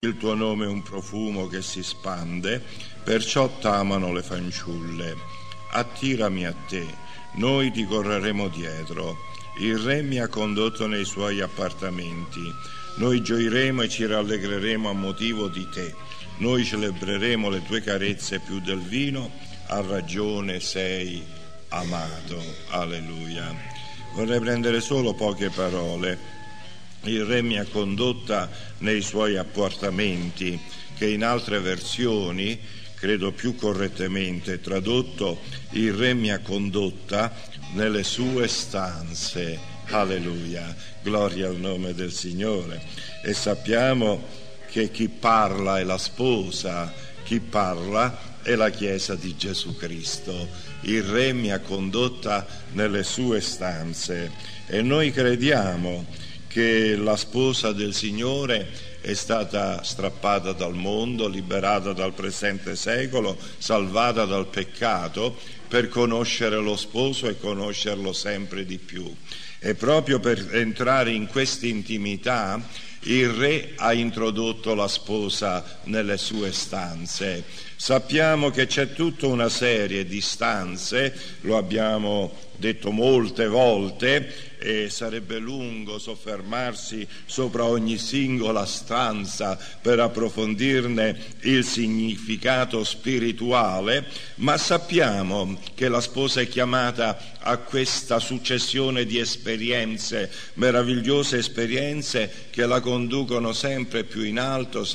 Il tuo nome è un profumo che si spande, perciò t'amano le fanciulle. Attirami a te, noi ti correremo dietro. Il Re mi ha condotto nei suoi appartamenti. Noi gioiremo e ci rallegreremo a motivo di te. Noi celebreremo le tue carezze più del vino. A ragione sei amato. Alleluia. Vorrei prendere solo poche parole. Il Re mi ha condotta nei suoi appartamenti, che in altre versioni, credo più correttamente tradotto, il Re mi ha condotta nelle sue stanze. Alleluia, gloria al nome del Signore. E sappiamo che chi parla è la sposa, chi parla è la Chiesa di Gesù Cristo. Il Re mi ha condotta nelle sue stanze e noi crediamo che la sposa del Signore è stata strappata dal mondo, liberata dal presente secolo, salvata dal peccato per conoscere lo sposo e conoscerlo sempre di più. E proprio per entrare in questa intimità il Re ha introdotto la sposa nelle sue stanze. Sappiamo che c'è tutta una serie di stanze, lo abbiamo detto molte volte, e sarebbe lungo soffermarsi sopra ogni singola stanza per approfondirne il significato spirituale, ma sappiamo che la sposa è chiamata a questa successione di esperienze, meravigliose esperienze che la conducono sempre più in alto,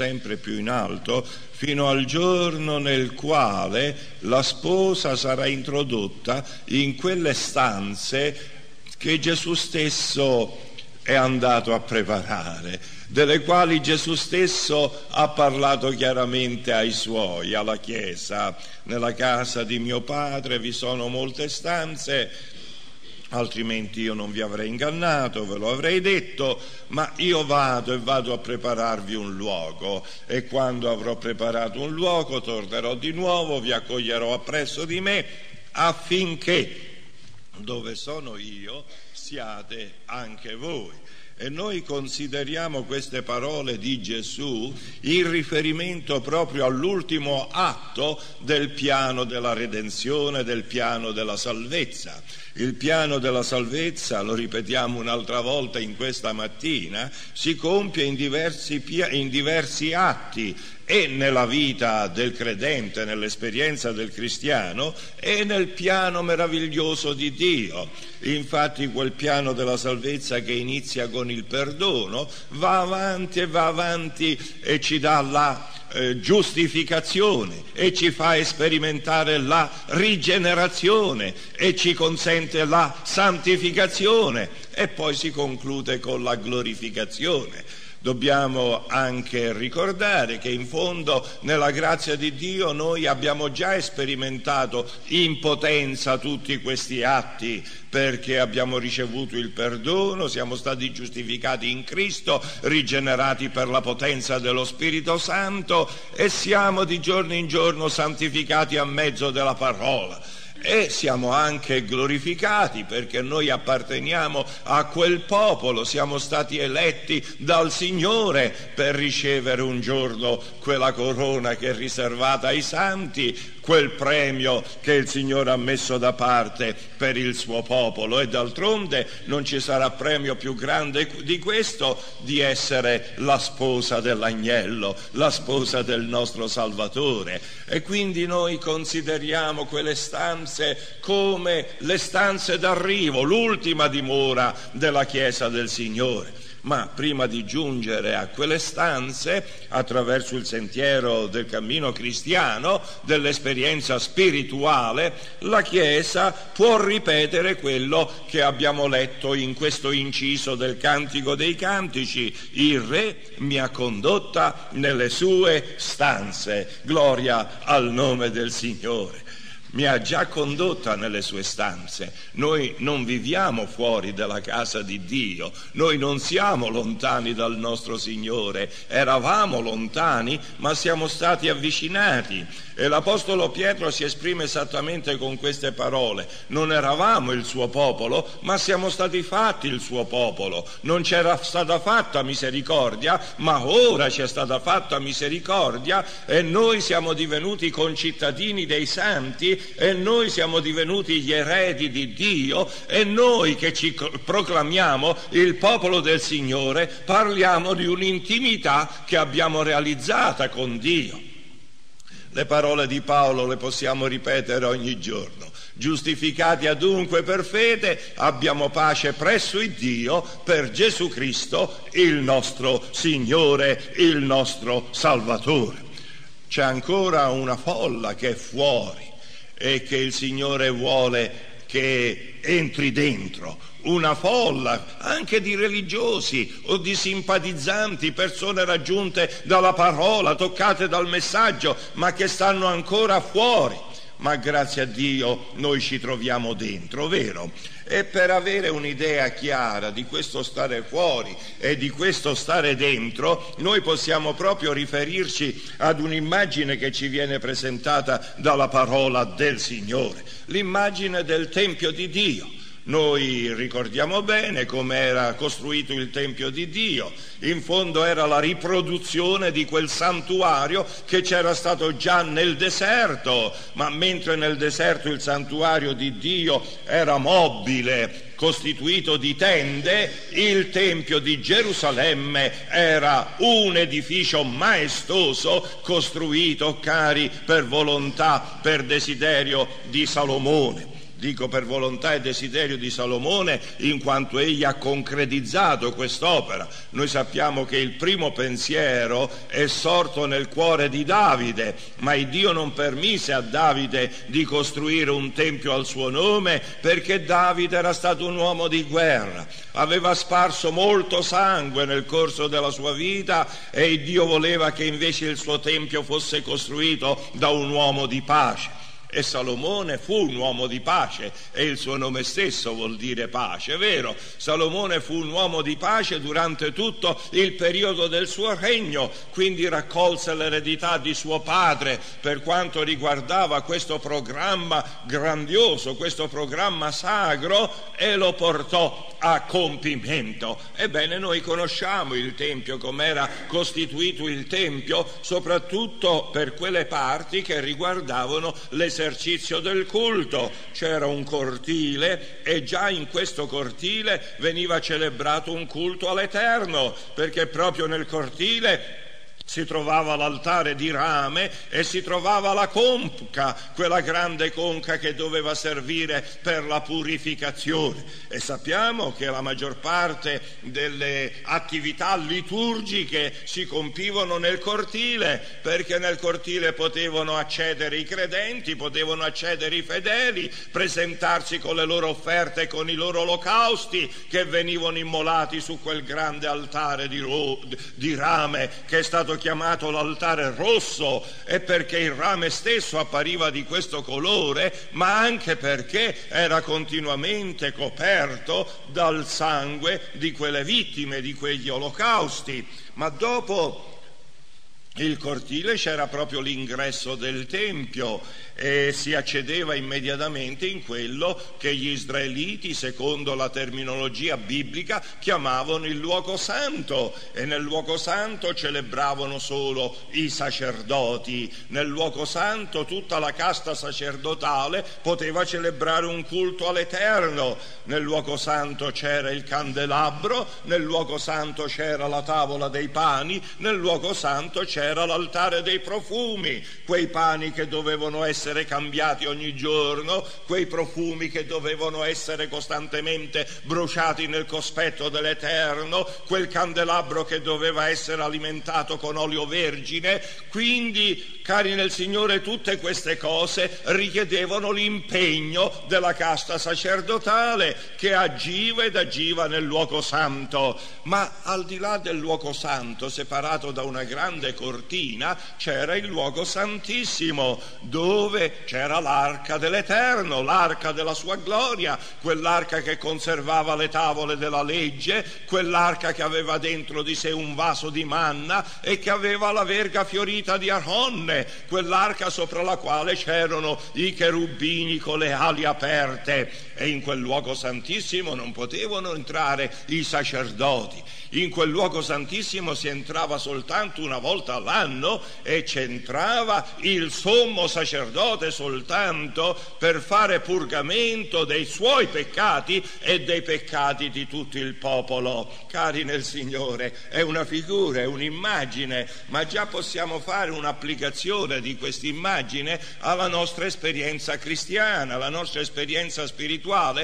fino al giorno nel quale la sposa sarà introdotta in quelle stanze che Gesù stesso è andato a preparare, delle quali Gesù stesso ha parlato chiaramente ai suoi, alla Chiesa. Nella casa di mio Padre vi sono molte stanze, altrimenti io non vi avrei ingannato, ve lo avrei detto, ma io vado a prepararvi un luogo, e quando avrò preparato un luogo tornerò di nuovo, vi accoglierò appresso di me, affinché dove sono io siate anche voi. E noi consideriamo queste parole di Gesù in riferimento proprio all'ultimo atto del piano della redenzione, del piano della salvezza. Il piano della salvezza, lo ripetiamo un'altra volta in questa mattina, si compie in diversi atti, e nella vita del credente, nell'esperienza del cristiano, e nel piano meraviglioso di Dio. Infatti quel piano della salvezza che inizia con il perdono va avanti e ci dà la giustificazione e ci fa sperimentare la rigenerazione e ci consente la santificazione e poi si conclude con la glorificazione. Dobbiamo anche ricordare che in fondo nella grazia di Dio noi abbiamo già sperimentato in potenza tutti questi atti, perché abbiamo ricevuto il perdono, siamo stati giustificati in Cristo, rigenerati per la potenza dello Spirito Santo e siamo di giorno in giorno santificati a mezzo della parola. E siamo anche glorificati perché noi apparteniamo a quel popolo, siamo stati eletti dal Signore per ricevere un giorno quella corona che è riservata ai santi, quel premio che il Signore ha messo da parte per il suo popolo. E d'altronde non ci sarà premio più grande di questo, di essere la sposa dell'agnello, la sposa del nostro Salvatore. E quindi noi consideriamo quelle stanze come le stanze d'arrivo, l'ultima dimora della Chiesa del Signore. Ma prima di giungere a quelle stanze, attraverso il sentiero del cammino cristiano, dell'esperienza spirituale, la Chiesa può ripetere quello che abbiamo letto in questo inciso del Cantico dei Cantici: il Re mi ha condotta nelle sue stanze. Gloria al nome del Signore. mi ha già condotta nelle sue stanze. Noi non viviamo fuori dalla casa di Dio, noi non siamo lontani dal nostro Signore, eravamo lontani ma siamo stati avvicinati. E l'Apostolo Pietro si esprime esattamente con queste parole: non eravamo il suo popolo, ma siamo stati fatti il suo popolo. Non c'era stata fatta misericordia, ma ora ci è stata fatta misericordia, e noi siamo divenuti concittadini dei santi, e noi siamo divenuti gli eredi di Dio, e noi che ci proclamiamo il popolo del Signore parliamo di un'intimità che abbiamo realizzata con Dio. Le parole di Paolo le possiamo ripetere ogni giorno: giustificati adunque per fede abbiamo pace presso il Dio per Gesù Cristo il nostro Signore, il nostro Salvatore. C'è ancora una folla che è fuori e che il Signore vuole che entri dentro, una folla anche di religiosi o di simpatizzanti, persone raggiunte dalla parola, toccate dal messaggio, ma che stanno ancora fuori. Ma grazie a Dio noi ci troviamo dentro, vero? E per avere un'idea chiara di questo stare fuori e di questo stare dentro, noi possiamo proprio riferirci ad un'immagine che ci viene presentata dalla parola del Signore, l'immagine del Tempio di Dio. Noi ricordiamo bene come era costruito il Tempio di Dio. In fondo era la riproduzione di quel santuario che c'era stato già nel deserto, ma mentre nel deserto il santuario di Dio era mobile, costituito di tende, il Tempio di Gerusalemme era un edificio maestoso costruito, cari, per volontà, per desiderio di Salomone. Dico per volontà e desiderio di Salomone in quanto egli ha concretizzato quest'opera. Noi sappiamo che il primo pensiero è sorto nel cuore di Davide, ma il Dio non permise a Davide di costruire un tempio al suo nome, perché Davide era stato un uomo di guerra, aveva sparso molto sangue nel corso della sua vita, e il Dio voleva che invece il suo tempio fosse costruito da un uomo di pace. E Salomone fu un uomo di pace, e il suo nome stesso vuol dire pace, vero? Salomone fu un uomo di pace durante tutto il periodo del suo regno, quindi raccolse l'eredità di suo padre per quanto riguardava questo programma grandioso, questo programma sacro, e lo portò a compimento. Ebbene, noi conosciamo il Tempio, com'era costituito il Tempio, soprattutto per quelle parti che riguardavano l'esercizio del culto. C'era un cortile, e già in questo cortile veniva celebrato un culto all'Eterno, perché proprio nel cortile si trovava l'altare di rame e si trovava la conca, quella grande conca che doveva servire per la purificazione. E sappiamo che la maggior parte delle attività liturgiche si compivano nel cortile, perché nel cortile potevano accedere i credenti, potevano accedere i fedeli, presentarsi con le loro offerte e con i loro olocausti che venivano immolati su quel grande altare di rame, che è stato chiamato l'altare rosso, e perché il rame stesso appariva di questo colore, ma anche perché era continuamente coperto dal sangue di quelle vittime, di quegli olocausti. Ma dopo il cortile c'era proprio l'ingresso del Tempio, e si accedeva immediatamente in quello che gli israeliti, secondo la terminologia biblica, chiamavano il luogo santo, e nel luogo santo celebravano solo i sacerdoti. Nel luogo santo tutta la casta sacerdotale poteva celebrare un culto all'Eterno. Nel luogo santo c'era il candelabro, nel luogo santo c'era la tavola dei pani, nel luogo santo c'era l'altare dei profumi, quei pani che dovevano essere cambiati ogni giorno, quei profumi che dovevano essere costantemente bruciati nel cospetto dell'Eterno, quel candelabro che doveva essere alimentato con olio vergine. Quindi, cari nel Signore, tutte queste cose richiedevano l'impegno della casta sacerdotale, che agiva ed agiva nel luogo santo. Ma al di là del luogo santo, separato da una grande cortina cortina c'era il luogo santissimo, dove c'era l'arca dell'Eterno, l'arca della sua gloria, quell'arca che conservava le tavole della legge, quell'arca che aveva dentro di sé un vaso di manna e che aveva la verga fiorita di Aronne, quell'arca sopra la quale c'erano i cherubini con le ali aperte. E in quel luogo santissimo non potevano entrare i sacerdoti. In quel luogo santissimo si entrava soltanto una volta all'anno e c'entrava il sommo sacerdote soltanto per fare purgamento dei suoi peccati e dei peccati di tutto il popolo. Cari nel Signore, è una figura, è un'immagine, ma già possiamo fare un'applicazione di questa immagine alla nostra esperienza cristiana, alla nostra esperienza spirituale,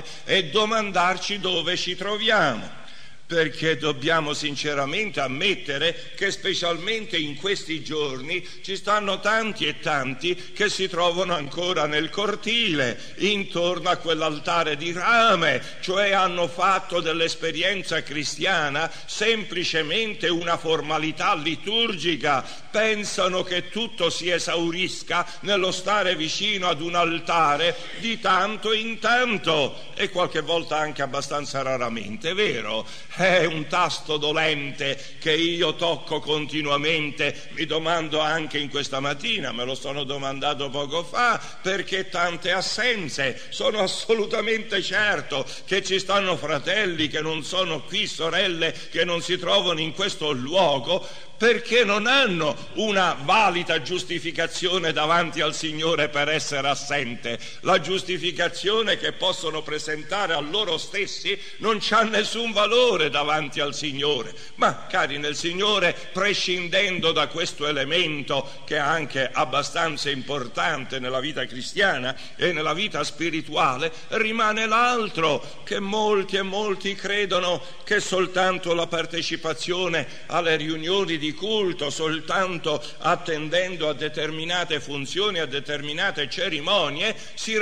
e domandarci dove ci troviamo. Perché dobbiamo sinceramente ammettere che specialmente in questi giorni ci stanno tanti e tanti che si trovano ancora nel cortile, intorno a quell'altare di rame, cioè hanno fatto dell'esperienza cristiana semplicemente una formalità liturgica, pensano che tutto si esaurisca nello stare vicino ad un altare di tanto in tanto, e qualche volta anche abbastanza raramente, è vero? È un tasto dolente che io tocco continuamente, mi domando anche in questa mattina, me lo sono domandato poco fa, perché tante assenze. Sono assolutamente certo che ci stanno fratelli che non sono qui, sorelle che non si trovano in questo luogo, perché non hanno una valida giustificazione davanti al Signore per essere assente. La giustificazione che possono presentare a loro stessi non c'ha nessun valore davanti al Signore. Ma cari nel Signore, prescindendo da questo elemento che è anche abbastanza importante nella vita cristiana e nella vita spirituale, rimane l'altro, che molti e molti credono che soltanto la partecipazione alle riunioni di culto, soltanto attendendo a determinate funzioni, a determinate cerimonie, si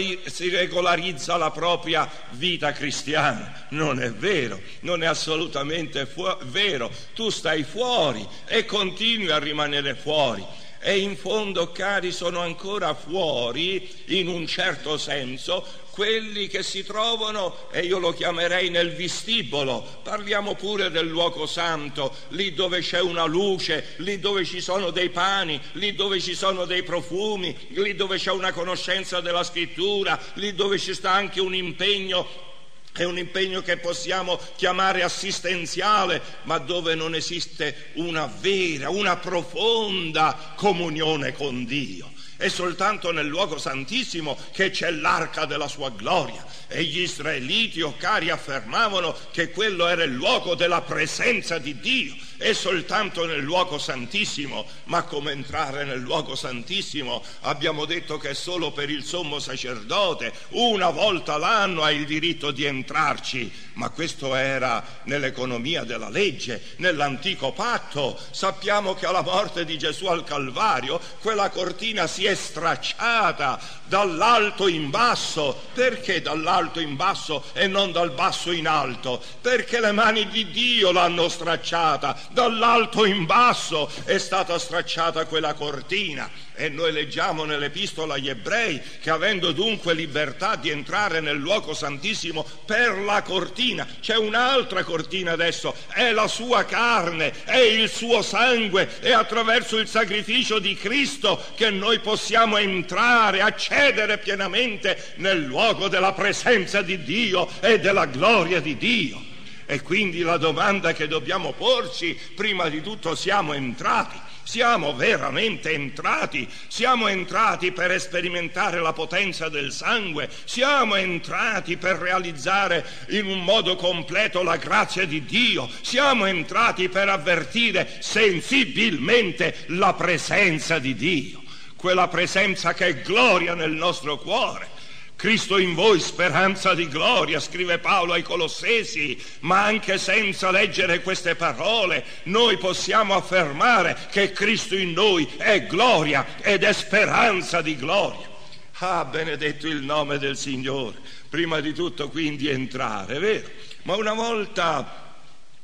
regolarizza la propria vita cristiana. Non è vero, non è assolutamente vero. Tu stai fuori e continui a rimanere fuori. E in fondo, cari, sono ancora fuori, in un certo senso, quelli che si trovano, e io lo chiamerei nel vestibolo. Parliamo pure del luogo santo, lì dove c'è una luce, lì dove ci sono dei pani, lì dove ci sono dei profumi, lì dove c'è una conoscenza della scrittura, lì dove ci sta anche un impegno. È un impegno che possiamo chiamare assistenziale, ma dove non esiste una vera, una profonda comunione con Dio. È soltanto nel luogo santissimo che c'è l'arca della sua gloria, e gli israeliti, o cari, affermavano che quello era il luogo della presenza di Dio. È soltanto nel luogo santissimo. Ma come entrare nel luogo santissimo? Abbiamo detto che è solo per il sommo sacerdote, una volta l'anno ha il diritto di entrarci, ma questo era nell'economia della legge, nell'antico patto. Sappiamo che alla morte di Gesù al Calvario quella cortina si è stracciata dall'alto in basso. Perché dall'alto in basso e non dal basso in alto? Perché le mani di Dio l'hanno stracciata. Dall'alto in basso è stata stracciata quella cortina. E noi leggiamo nell'epistola agli Ebrei che, avendo dunque libertà di entrare nel luogo santissimo per la cortina, c'è un'altra cortina adesso, è la sua carne, è il suo sangue, è attraverso il sacrificio di Cristo che noi possiamo entrare, accedere pienamente nel luogo della presenza di Dio e della gloria di Dio. E quindi la domanda che dobbiamo porci, prima di tutto: siamo entrati? Siamo veramente entrati? Siamo entrati per sperimentare la potenza del sangue? Siamo entrati per realizzare in un modo completo la grazia di Dio? Siamo entrati per avvertire sensibilmente la presenza di Dio, quella presenza che è gloria nel nostro cuore? Cristo in voi, speranza di gloria, scrive Paolo ai Colossesi. Ma anche senza leggere queste parole noi possiamo affermare che Cristo in noi è gloria ed è speranza di gloria. Ah, benedetto il nome del Signore. Prima di tutto quindi entrare, è vero? Ma una volta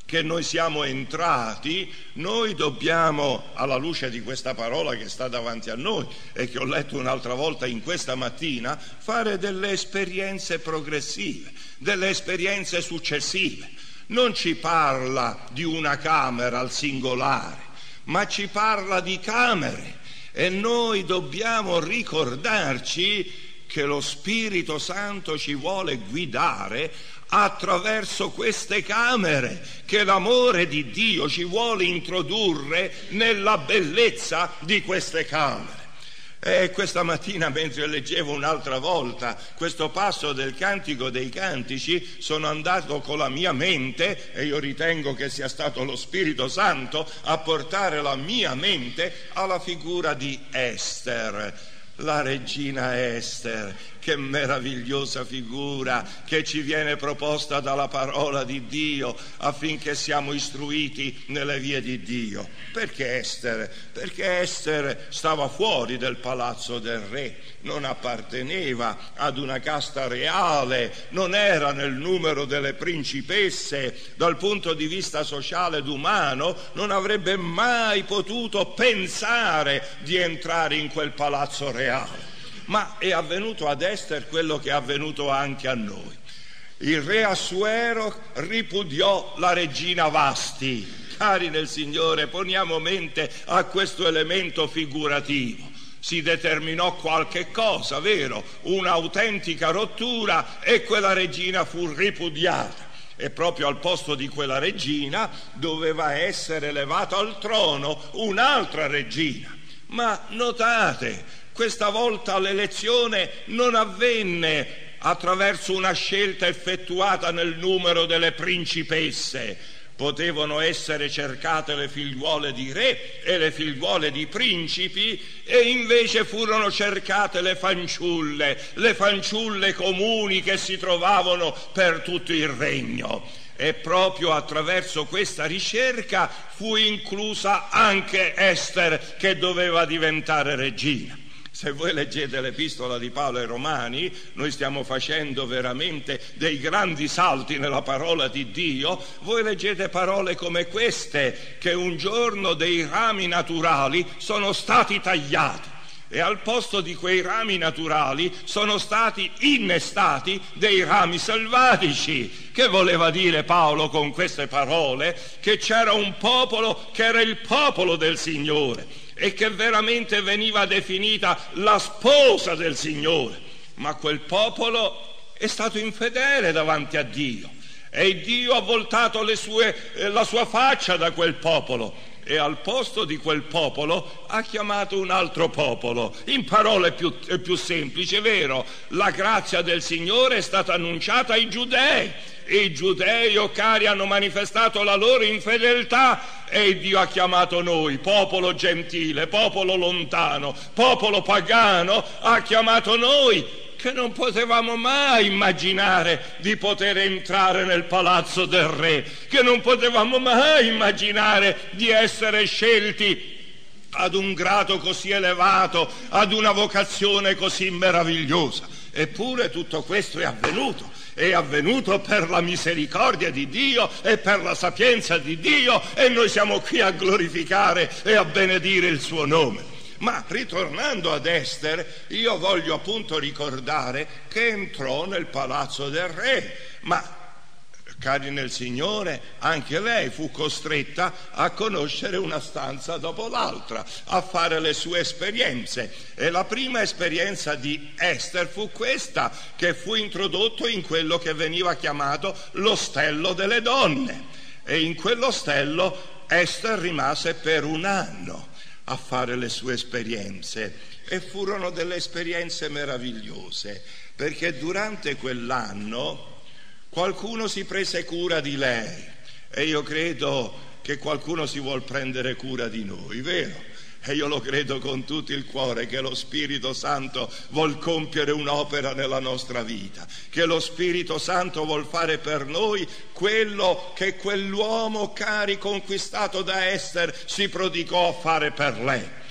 che noi siamo entrati, noi dobbiamo, alla luce di questa parola che sta davanti a noi e che ho letto un'altra volta in questa mattina, fare delle esperienze progressive, delle esperienze successive. Non ci parla di una camera al singolare, ma ci parla di camere, e noi dobbiamo ricordarci che lo Spirito Santo ci vuole guidare attraverso queste camere, che l'amore di Dio ci vuole introdurre nella bellezza di queste camere. E questa mattina, mentre leggevo un'altra volta questo passo del Cantico dei Cantici, sono andato con la mia mente, e io ritengo che sia stato lo Spirito Santo a portare la mia mente alla figura di Ester, la regina Ester. Che meravigliosa figura che ci viene proposta dalla parola di Dio affinché siamo istruiti nelle vie di Dio. Perché Ester? Perché Ester stava fuori del palazzo del re, non apparteneva ad una casta reale, non era nel numero delle principesse. Dal punto di vista sociale ed umano non avrebbe mai potuto pensare di entrare in quel palazzo reale. Ma è avvenuto ad Ester quello che è avvenuto anche a noi. Il re Assuero ripudiò la regina Vasti. Cari nel Signore, poniamo mente a questo elemento figurativo. Si determinò qualche cosa, vero? Un'autentica rottura, e quella regina fu ripudiata. E proprio al posto di quella regina doveva essere elevata al trono un'altra regina. Ma notate, questa volta l'elezione non avvenne attraverso una scelta effettuata nel numero delle principesse. Potevano essere cercate le figliuole di re e le figliuole di principi, e invece furono cercate le fanciulle comuni che si trovavano per tutto il regno. E proprio attraverso questa ricerca fu inclusa anche Ester, che doveva diventare regina. Se voi leggete l'epistola di Paolo ai Romani, noi stiamo facendo veramente dei grandi salti nella parola di Dio. Voi leggete parole come queste, che un giorno dei rami naturali sono stati tagliati, e al posto di quei rami naturali sono stati innestati dei rami selvatici. Che voleva dire Paolo con queste parole? Che c'era un popolo che era il popolo del Signore, e che veramente veniva definita la sposa del Signore, ma quel popolo è stato infedele davanti a Dio, e Dio ha voltato la sua faccia da quel popolo, e al posto di quel popolo ha chiamato un altro popolo. In parole più semplici, è vero, la grazia del Signore è stata annunciata ai giudei, e i giudei, o cari, hanno manifestato la loro infedeltà, e Dio ha chiamato noi, popolo gentile, popolo lontano, popolo pagano, ha chiamato noi, che non potevamo mai immaginare di poter entrare nel palazzo del re, che non potevamo mai immaginare di essere scelti ad un grado così elevato, ad una vocazione così meravigliosa. Eppure tutto questo è avvenuto. È avvenuto per la misericordia di Dio e per la sapienza di Dio, e noi siamo qui a glorificare e a benedire il suo nome. Ma ritornando ad Ester, io voglio appunto ricordare che entrò nel palazzo del re, ma cari nel Signore, anche lei fu costretta a conoscere una stanza dopo l'altra, a fare le sue esperienze. E la prima esperienza di Ester fu questa, che fu introdotto in quello che veniva chiamato l'ostello delle donne. E in quell'ostello Ester rimase per un anno a fare le sue esperienze, e furono delle esperienze meravigliose, perché durante quell'anno qualcuno si prese cura di lei, e io credo che qualcuno si vuol prendere cura di noi, vero? E io lo credo con tutto il cuore, che lo Spirito Santo vuol compiere un'opera nella nostra vita, che lo Spirito Santo vuol fare per noi quello che quell'uomo, cari, conquistato da Ester, si prodigò a fare per lei.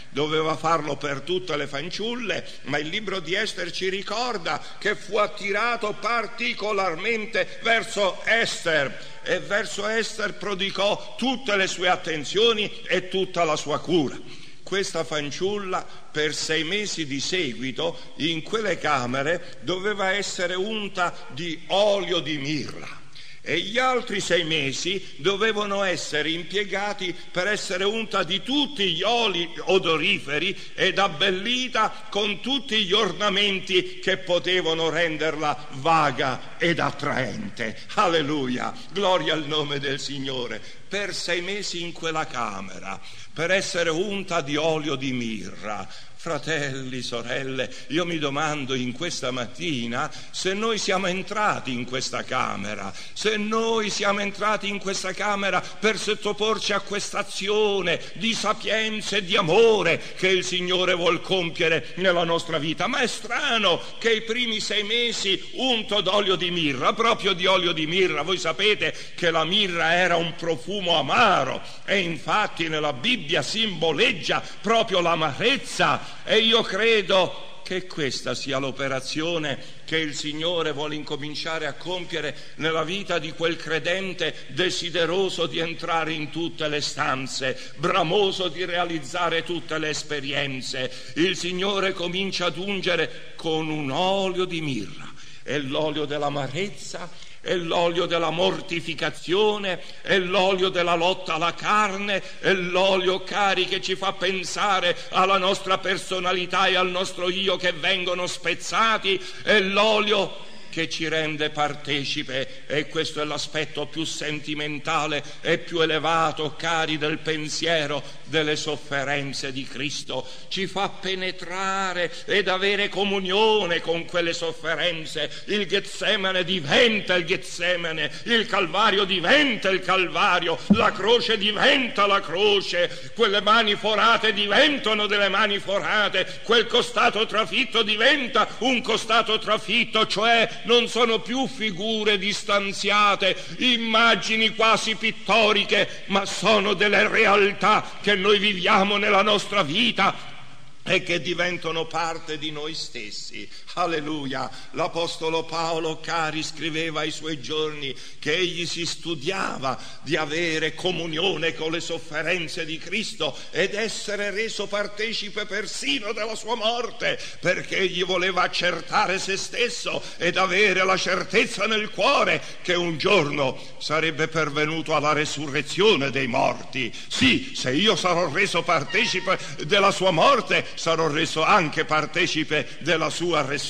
doveva farlo per tutte le fanciulle, ma il libro di Ester ci ricorda che fu attirato particolarmente verso Ester, e verso Ester prodigò tutte le sue attenzioni e tutta la sua cura. Questa fanciulla per 6 mesi di seguito in quelle camere doveva essere unta di olio di mirra, e gli altri 6 mesi dovevano essere impiegati per essere unta di tutti gli oli odoriferi ed abbellita con tutti gli ornamenti che potevano renderla vaga ed attraente. Alleluia, gloria al nome del Signore. Per 6 mesi in quella camera, per essere unta di olio di mirra. Fratelli, sorelle, io mi domando in questa mattina se noi siamo entrati in questa camera, se noi siamo entrati in questa camera per sottoporci a questa azione di sapienza e di amore che il Signore vuol compiere nella nostra vita. Ma è strano che i primi 6 mesi unto d'olio di mirra, proprio di olio di mirra, voi sapete che la mirra era un profumo amaro, e infatti nella Bibbia simboleggia proprio l'amarezza. E io credo che questa sia l'operazione che il Signore vuole incominciare a compiere nella vita di quel credente desideroso di entrare in tutte le stanze, bramoso di realizzare tutte le esperienze. Il Signore comincia ad ungere con un olio di mirra, e l'olio dell'amarezza, è l'olio della mortificazione, è l'olio della lotta alla carne, è l'olio, cari, che ci fa pensare alla nostra personalità e al nostro io che vengono spezzati, è l'olio che ci rende partecipe, e questo è l'aspetto più sentimentale e più elevato, cari, del pensiero delle sofferenze di Cristo. Ci fa penetrare ed avere comunione con quelle sofferenze. Il Getsemane diventa il Getsemane, il Calvario diventa il Calvario, la croce diventa la croce, quelle mani forate diventano delle mani forate, quel costato trafitto diventa un costato trafitto, cioè non sono più figure distanziate, immagini quasi pittoriche, ma sono delle realtà che noi viviamo nella nostra vita e che diventano parte di noi stessi. Alleluia. L'Apostolo Paolo, cari, scriveva ai suoi giorni che egli si studiava di avere comunione con le sofferenze di Cristo ed essere reso partecipe persino della sua morte, perché egli voleva accertare se stesso ed avere la certezza nel cuore che un giorno sarebbe pervenuto alla resurrezione dei morti. Sì, se io sarò reso partecipe della sua morte, sarò reso anche partecipe della sua resurrezione.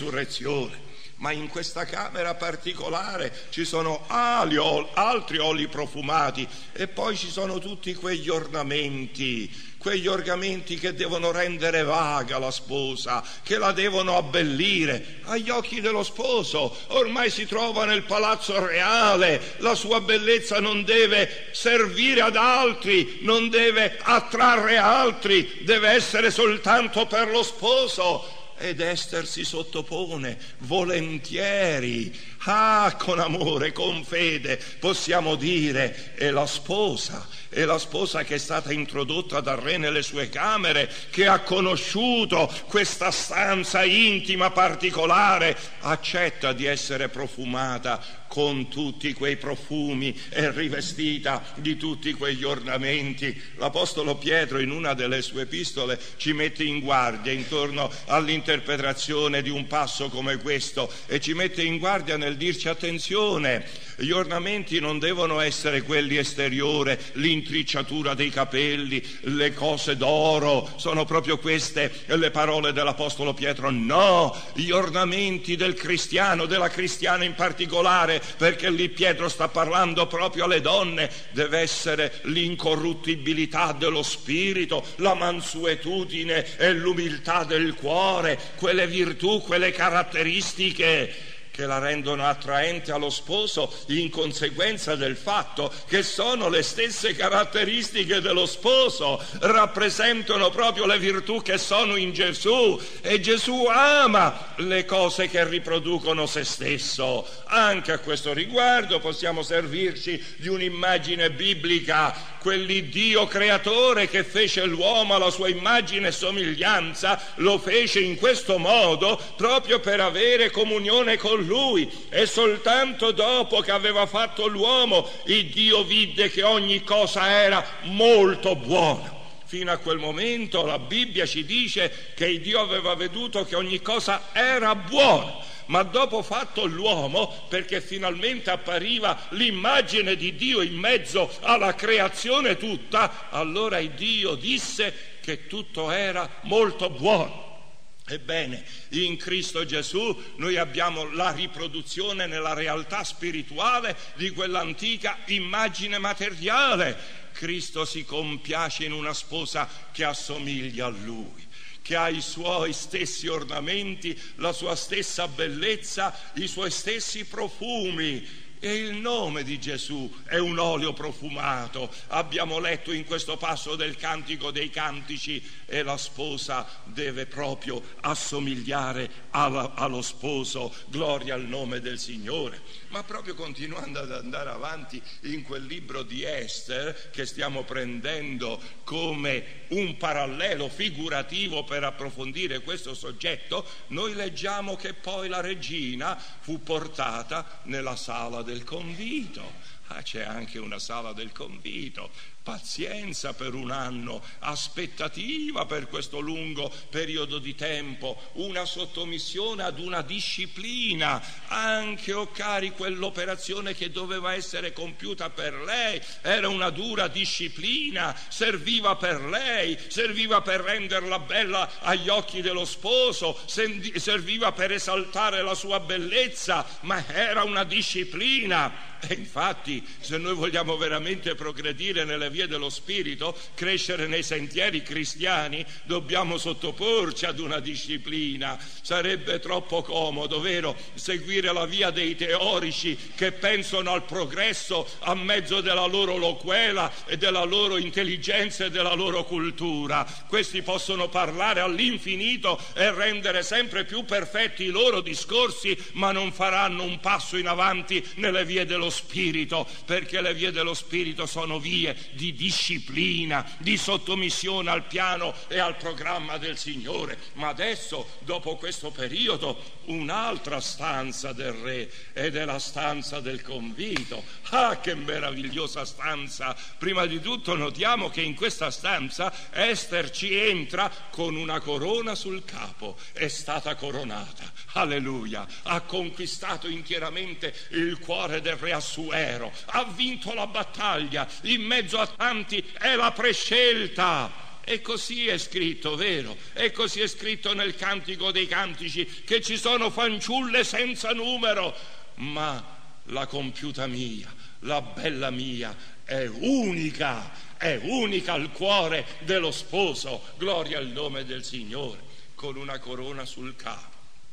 Ma in questa camera particolare ci sono altri oli profumati, e poi ci sono tutti quegli ornamenti che devono rendere vaga la sposa, che la devono abbellire agli occhi dello sposo. Ormai si trova nel palazzo reale, la sua bellezza non deve servire ad altri, non deve attrarre altri, deve essere soltanto per lo sposo. Ed Ester si sottopone volentieri, con amore, con fede, possiamo dire, è la sposa che è stata introdotta dal re nelle sue camere, che ha conosciuto questa stanza intima particolare, accetta di essere profumata con tutti quei profumi e rivestita di tutti quegli ornamenti. L'Apostolo Pietro in una delle sue epistole ci mette in guardia intorno all'interpretazione di un passo come questo, e ci mette in guardia nel dirci: attenzione, gli ornamenti non devono essere quelli esteriori, l'intricciatura dei capelli, le cose d'oro. Sono proprio queste le parole dell'Apostolo Pietro. No, gli ornamenti del cristiano, della cristiana in particolare, perché lì Pietro sta parlando proprio alle donne, deve essere l'incorruttibilità dello spirito, la mansuetudine e l'umiltà del cuore, quelle virtù, quelle caratteristiche che la rendono attraente allo sposo in conseguenza del fatto che sono le stesse caratteristiche dello sposo, rappresentano proprio le virtù che sono in Gesù, e Gesù ama le cose che riproducono se stesso. Anche a questo riguardo possiamo servirci di un'immagine biblica quell'Iddio creatore che fece l'uomo alla sua immagine e somiglianza, lo fece in questo modo proprio per avere comunione con lui, e soltanto dopo che aveva fatto l'uomo il Dio vide che ogni cosa era molto buona. Fino a quel momento la Bibbia ci dice che il Dio aveva veduto che ogni cosa era buona, ma dopo fatto l'uomo, perché finalmente appariva l'immagine di Dio in mezzo alla creazione tutta, allora il Dio disse che tutto era molto buono. Ebbene, in Cristo Gesù noi abbiamo la riproduzione nella realtà spirituale di quell'antica immagine materiale. Cristo si compiace in una sposa che assomiglia a Lui, che ha i suoi stessi ornamenti, la sua stessa bellezza, i suoi stessi profumi. E il nome di Gesù è un olio profumato. Abbiamo letto in questo passo del Cantico dei Cantici, e la sposa deve proprio assomigliare allo sposo. Gloria al nome del Signore. Ma proprio continuando ad andare avanti in quel libro di Ester, che stiamo prendendo come un parallelo figurativo per approfondire questo soggetto, noi leggiamo che poi la regina fu portata nella sala del convito. C'è anche una sala del convito. Pazienza per un anno, aspettativa per questo lungo periodo di tempo, una sottomissione ad una disciplina, anche, o cari, quell'operazione che doveva essere compiuta per lei era una dura disciplina, serviva per lei, serviva per renderla bella agli occhi dello sposo, serviva per esaltare la sua bellezza, ma era una disciplina. E infatti, se noi vogliamo veramente progredire nelle vie dello Spirito, crescere nei sentieri cristiani, dobbiamo sottoporci ad una disciplina. Sarebbe troppo comodo, vero, seguire la via dei teorici che pensano al progresso a mezzo della loro loquela e della loro intelligenza e della loro cultura. Questi possono parlare all'infinito e rendere sempre più perfetti i loro discorsi, ma non faranno un passo in avanti nelle vie dello Spirito, perché le vie dello Spirito sono vie di disciplina, di sottomissione al piano e al programma del Signore. Ma adesso, dopo questo periodo, un'altra stanza del re, ed è la stanza del convito. Che meravigliosa stanza! Prima di tutto notiamo che in questa stanza Ester ci entra con una corona sul capo, è stata coronata, alleluia, ha conquistato interamente il cuore del re Assuero, ha vinto la battaglia, in mezzo a tanti è la prescelta. E così è scritto, vero? E così è scritto nel Cantico dei Cantici, che ci sono fanciulle senza numero, ma la compiuta mia, la bella mia, è unica al cuore dello sposo. Gloria al nome del Signore, con una corona sul capo,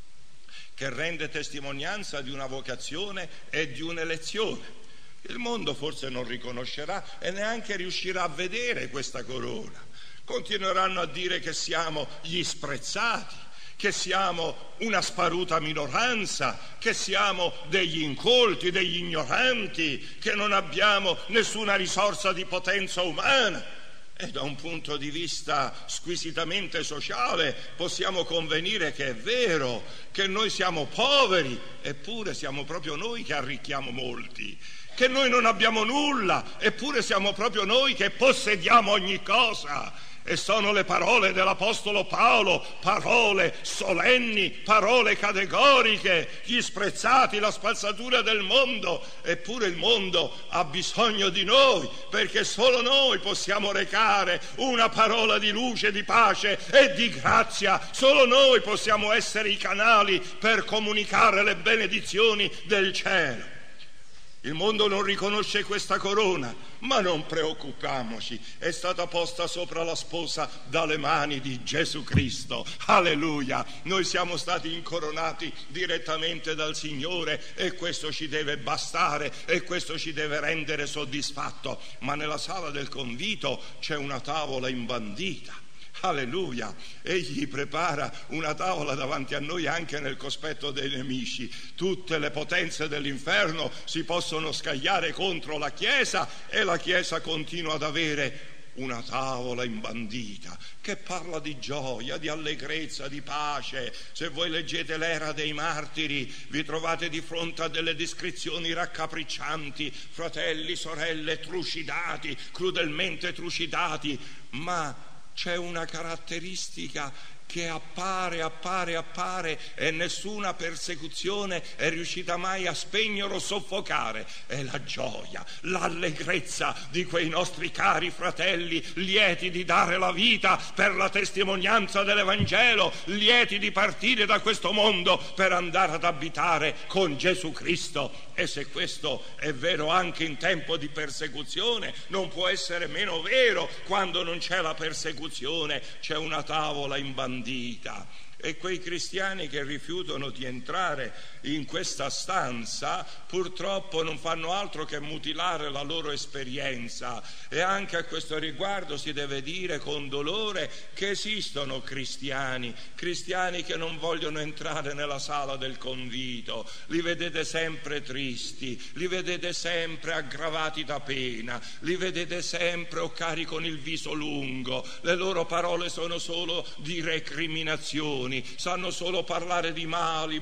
che rende testimonianza di una vocazione e di un'elezione. Il mondo forse non riconoscerà e neanche riuscirà a vedere questa corona. Continueranno a dire che siamo gli sprezzati, che siamo una sparuta minoranza, che siamo degli incolti, degli ignoranti, che non abbiamo nessuna risorsa di potenza umana. E da un punto di vista squisitamente sociale possiamo convenire che è vero, che noi siamo poveri, eppure siamo proprio noi che arricchiamo molti, che noi non abbiamo nulla, eppure siamo proprio noi che possediamo ogni cosa. E sono le parole dell'Apostolo Paolo, parole solenni, parole categoriche, gli sprezzati, la spazzatura del mondo. Eppure il mondo ha bisogno di noi, perché solo noi possiamo recare una parola di luce, di pace e di grazia. Solo noi possiamo essere i canali per comunicare le benedizioni del cielo. Il mondo non riconosce questa corona, ma non preoccupiamoci, è stata posta sopra la sposa dalle mani di Gesù Cristo. Alleluia! Noi siamo stati incoronati direttamente dal Signore e questo ci deve bastare e questo ci deve rendere soddisfatto. Ma nella sala del convito c'è una tavola imbandita. Alleluia! Egli prepara una tavola davanti a noi anche nel cospetto dei nemici. Tutte le potenze dell'inferno si possono scagliare contro la Chiesa e la Chiesa continua ad avere una tavola imbandita che parla di gioia, di allegrezza, di pace. Se voi leggete l'Era dei Martiri vi trovate di fronte a delle descrizioni raccapriccianti, fratelli, sorelle trucidati, crudelmente trucidati, ma c'è una caratteristica che appare e nessuna persecuzione è riuscita mai a spegnere o soffocare. È la gioia, l'allegrezza di quei nostri cari fratelli, lieti di dare la vita per la testimonianza dell'Evangelo, lieti di partire da questo mondo per andare ad abitare con Gesù Cristo. E se questo è vero anche in tempo di persecuzione, non può essere meno vero quando non c'è la persecuzione. C'è una tavola imbandita. E quei cristiani che rifiutano di entrare in questa stanza purtroppo non fanno altro che mutilare la loro esperienza. E anche a questo riguardo si deve dire con dolore che esistono cristiani che non vogliono entrare nella sala del convito. Li vedete sempre tristi, li vedete sempre aggravati da pena, li vedete sempre occari con il viso lungo. Le loro parole sono solo di recriminazioni, sanno solo parlare di mali.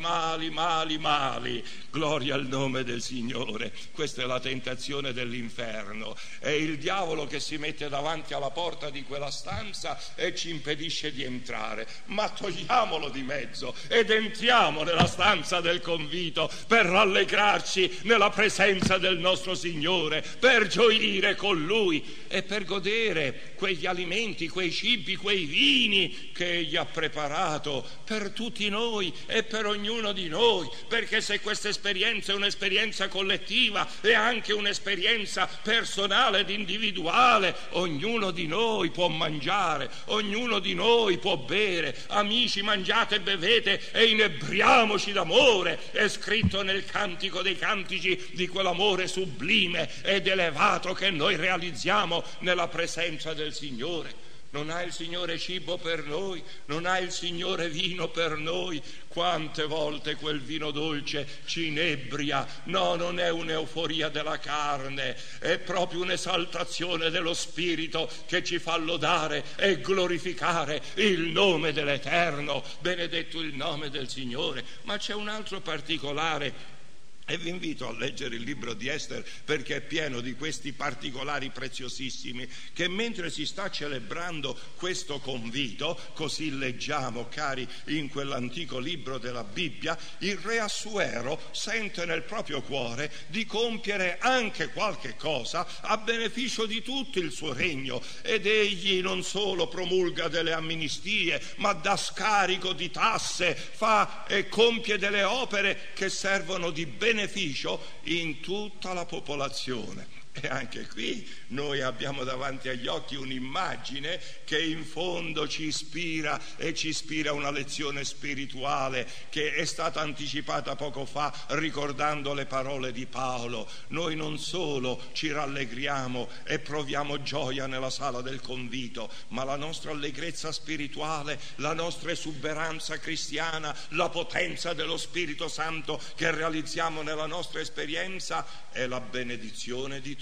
Gloria al nome del Signore. Questa è la tentazione dell'inferno. È il diavolo che si mette davanti alla porta di quella stanza e ci impedisce di entrare. Ma togliamolo di mezzo ed entriamo nella stanza del convito per rallegrarci nella presenza del nostro Signore, per gioire con Lui e per godere quegli alimenti, quei cibi, quei vini che Egli ha preparato per tutti noi e per ognuno di noi, perché se questa esperienza è un'esperienza collettiva è anche un'esperienza personale ed individuale. Ognuno di noi può mangiare, ognuno di noi può bere. Amici, mangiate e bevete e inebriamoci d'amore. È scritto nel Cantico dei Cantici di quell'amore sublime ed elevato che noi realizziamo nella presenza del Signore. Non ha il Signore cibo per noi, non ha il Signore vino per noi. Quante volte quel vino dolce ci inebria. No, non è un'euforia della carne, è proprio un'esaltazione dello Spirito che ci fa lodare e glorificare il nome dell'Eterno. Benedetto il nome del Signore. Ma c'è un altro particolare. E vi invito a leggere il libro di Ester, perché è pieno di questi particolari preziosissimi, che mentre si sta celebrando questo convito, così leggiamo, cari, in quell'antico libro della Bibbia, il re Assuero sente nel proprio cuore di compiere anche qualche cosa a beneficio di tutto il suo regno, ed egli non solo promulga delle amnistie, ma dà scarico di tasse, fa e compie delle opere che servono di beneficio in tutta la popolazione. E anche qui noi abbiamo davanti agli occhi un'immagine che in fondo ci ispira una lezione spirituale che è stata anticipata poco fa ricordando le parole di Paolo. Noi non solo ci rallegriamo e proviamo gioia nella sala del convito, ma la nostra allegrezza spirituale, la nostra esuberanza cristiana, la potenza dello Spirito Santo che realizziamo nella nostra esperienza è la benedizione di tutti.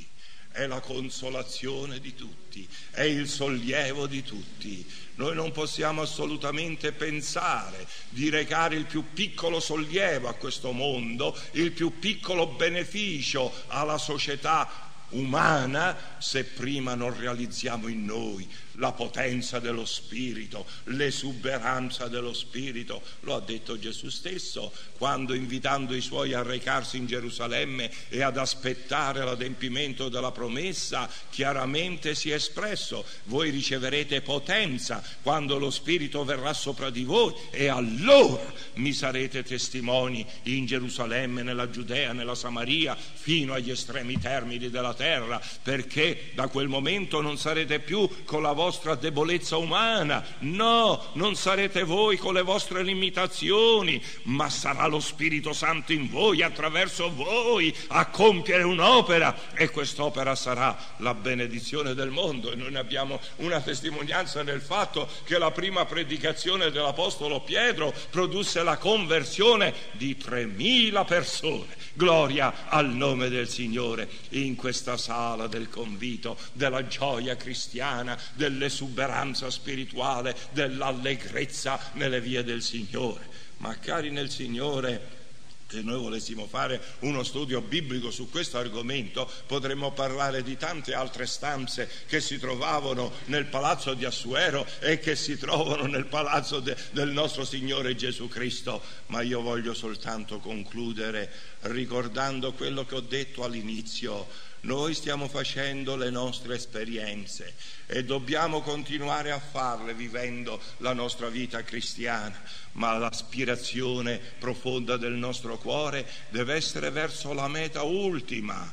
È la consolazione di tutti, è il sollievo di tutti. Noi non possiamo assolutamente pensare di recare il più piccolo sollievo a questo mondo, il più piccolo beneficio alla società umana se prima non realizziamo in noi la potenza dello Spirito, l'esuberanza dello Spirito. Lo ha detto Gesù stesso quando, invitando i suoi a recarsi in Gerusalemme e ad aspettare l'adempimento della promessa, chiaramente si è espresso: voi riceverete potenza quando lo Spirito verrà sopra di voi e allora mi sarete testimoni in Gerusalemme, nella Giudea, nella Samaria, fino agli estremi termini della terra, perché da quel momento non sarete più con la vostra vostra debolezza umana, no, non sarete voi con le vostre limitazioni, ma sarà lo Spirito Santo in voi, attraverso voi, a compiere un'opera, e quest'opera sarà la benedizione del mondo. E noi ne abbiamo una testimonianza nel fatto che la prima predicazione dell'Apostolo Pietro produsse la conversione di 3.000 persone. Gloria al nome del Signore, in questa sala del convito, della gioia cristiana, dell'esuberanza spirituale, dell'allegrezza nelle vie del Signore. Ma cari nel Signore, se noi volessimo fare uno studio biblico su questo argomento, potremmo parlare di tante altre stanze che si trovavano nel palazzo di Assuero e che si trovano nel palazzo del nostro Signore Gesù Cristo. Ma io voglio soltanto concludere ricordando quello che ho detto all'inizio. Noi stiamo facendo le nostre esperienze e dobbiamo continuare a farle vivendo la nostra vita cristiana, ma l'aspirazione profonda del nostro cuore deve essere verso la meta ultima,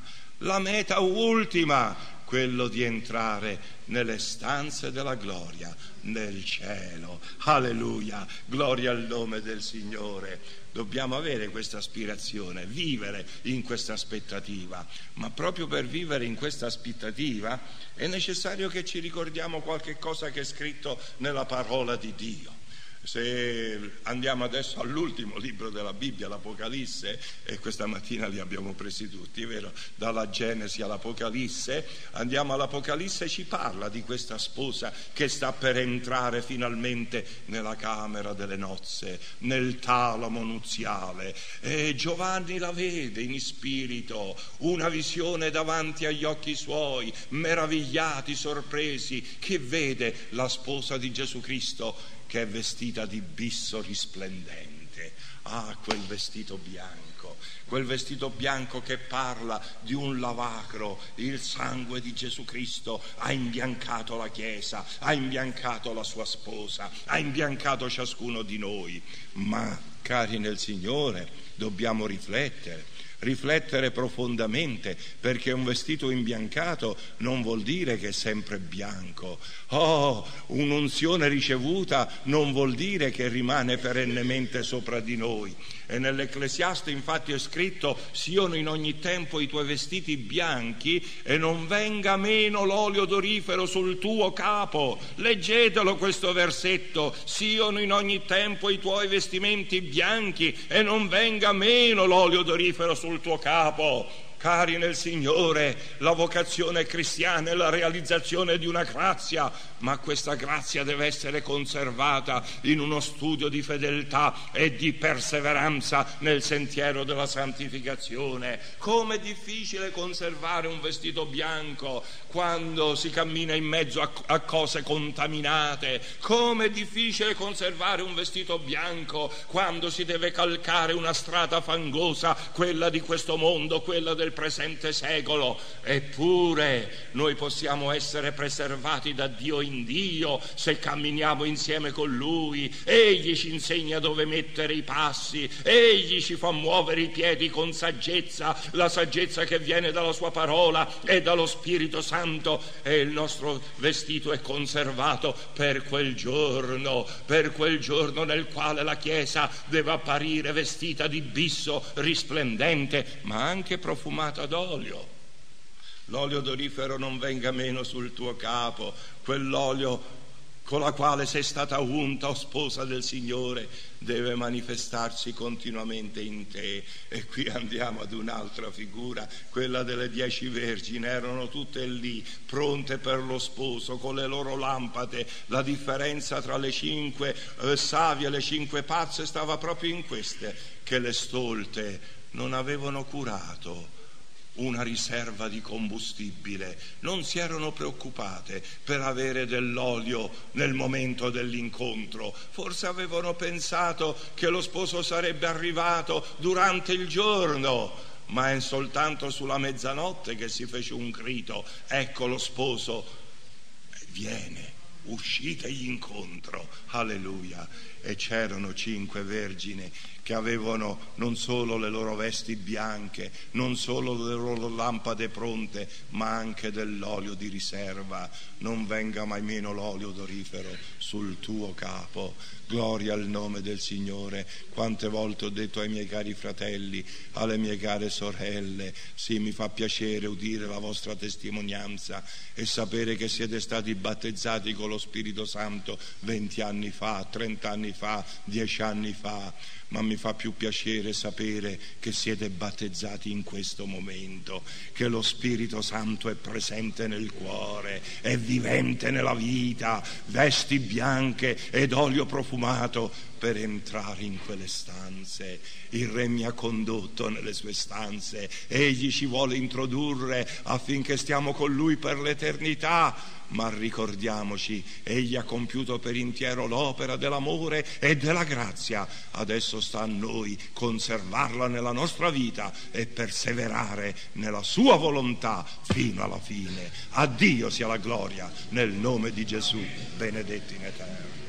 quello di entrare nelle stanze della gloria, nel cielo. Alleluia, gloria al nome del Signore. Dobbiamo avere questa aspirazione, vivere in questa aspettativa, ma proprio per vivere in questa aspettativa è necessario che ci ricordiamo qualche cosa che è scritto nella parola di Dio. Se andiamo adesso all'ultimo libro della Bibbia, l'Apocalisse, e questa mattina li abbiamo presi tutti, vero? Dalla Genesi all'Apocalisse, andiamo all'Apocalisse, ci parla di questa sposa che sta per entrare finalmente nella camera delle nozze, nel talamo nuziale, e Giovanni la vede in spirito, una visione davanti agli occhi suoi, meravigliati, sorpresi, che vede la sposa di Gesù Cristo che è vestita di bisso risplendente. Ah, quel vestito bianco che parla di un lavacro. Il sangue di Gesù Cristo ha imbiancato la Chiesa, ha imbiancato la sua sposa, ha imbiancato ciascuno di noi. Ma, cari nel Signore, dobbiamo riflettere profondamente, perché un vestito imbiancato non vuol dire che è sempre bianco. Un'unzione ricevuta non vuol dire che rimane perennemente sopra di noi. E nell'Ecclesiaste infatti è scritto: siano in ogni tempo i tuoi vestiti bianchi e non venga meno l'olio d'orifero sul tuo capo. Leggetelo questo versetto: siano in ogni tempo i tuoi vestimenti bianchi e non venga meno l'olio d'orifero sul tuo capo. Cari nel Signore, la vocazione cristiana è la realizzazione di una grazia, ma questa grazia deve essere conservata in uno studio di fedeltà e di perseveranza nel sentiero della santificazione. Com'è difficile conservare un vestito bianco quando si cammina in mezzo a cose contaminate. Com'è difficile conservare un vestito bianco quando si deve calcare una strada fangosa, quella di questo mondo, quella del presente secolo. Eppure noi possiamo essere preservati da Dio in Dio se camminiamo insieme con Lui. Egli ci insegna dove mettere i passi, Egli ci fa muovere i piedi con saggezza, la saggezza che viene dalla Sua parola e dallo Spirito Santo, e il nostro vestito è conservato per quel giorno nel quale la Chiesa deve apparire vestita di bisso risplendente, ma anche profumata d'olio. L'olio d'orifero non venga meno sul tuo capo, quell'olio con la quale sei stata unta, o sposa del Signore, deve manifestarsi continuamente in te. E qui andiamo ad un'altra figura, quella delle 10 vergini. Erano tutte lì, pronte per lo sposo, con le loro lampade. La differenza tra le 5 savie e le 5 pazze stava proprio in queste, che le stolte non avevano curato una riserva di combustibile, non si erano preoccupate per avere dell'olio nel momento dell'incontro. Forse avevano pensato che lo sposo sarebbe arrivato durante il giorno, ma è soltanto sulla mezzanotte che si fece un grido: ecco lo sposo viene. uscitegli incontro, alleluia. E c'erano 5 vergini che avevano non solo le loro vesti bianche, non solo le loro lampade pronte, ma anche dell'olio di riserva. Non venga mai meno l'olio odorifero sul tuo capo. Gloria al nome del Signore. Quante volte ho detto ai miei cari fratelli, alle mie care sorelle, sì, mi fa piacere udire la vostra testimonianza e sapere che siete stati battezzati con lo Spirito Santo 20 anni fa, 30 anni fa, 10 anni fa, ma mi fa più piacere sapere che siete battezzati in questo momento, che lo Spirito Santo è presente nel cuore, è vivente nella vita, vesti bianche ed olio profumato per entrare in quelle stanze. Il Re mi ha condotto nelle sue stanze, egli ci vuole introdurre affinché stiamo con lui per l'eternità. Ma ricordiamoci, egli ha compiuto per intero l'opera dell'amore e della grazia. Adesso sta a noi conservarla nella nostra vita e perseverare nella sua volontà fino alla fine. A Dio sia la gloria nel nome di Gesù, benedetti in eterno.